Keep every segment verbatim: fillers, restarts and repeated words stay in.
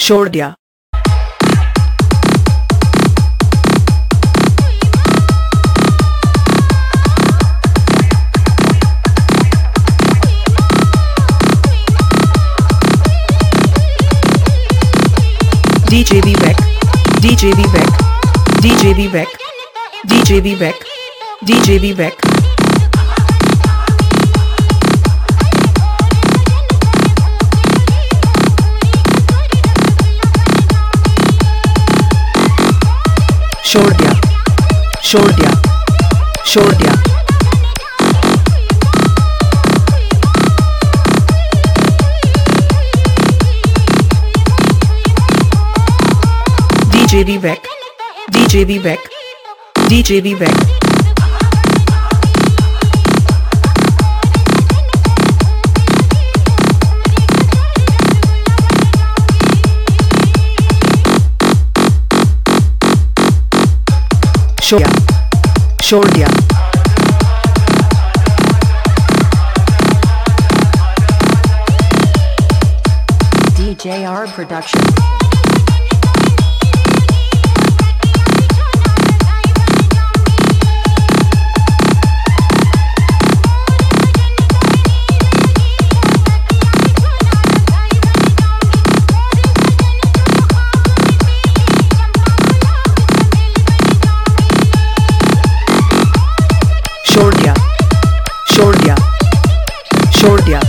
छोड़ दिया। D J Vivek, D J Vivek, D J Vivek, D J Vivek, D J Vivek. छोड़ दिया, छोड़ दिया, छोड़ दिया। D J Vivek, D J Vivek, D J Vivek. छोड़ दिया, छोड़ दिया। D J R Production. छोड़ दिया, छोड़ दिया, छोड़ दिया।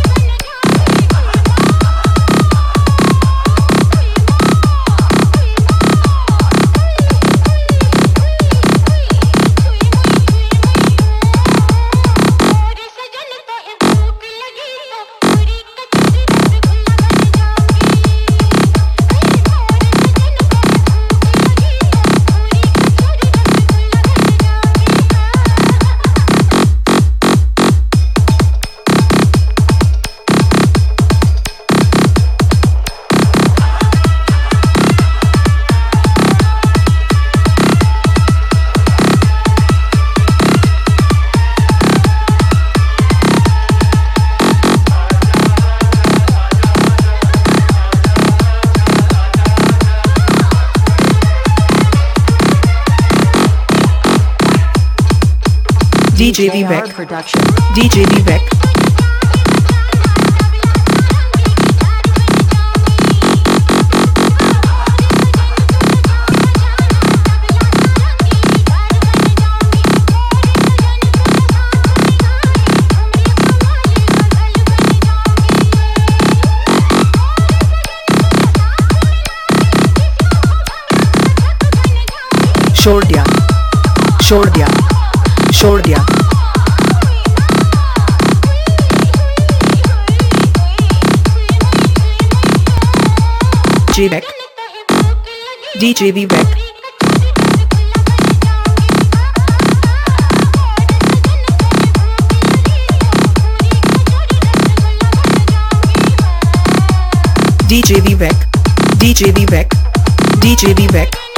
D J Vivek, D J Vivek. छोड़ दिया, छोड़ दिया, छोड़ दिया। Vivek, D J Vivek. D J Vivek, D J Vivek, D J Vivek.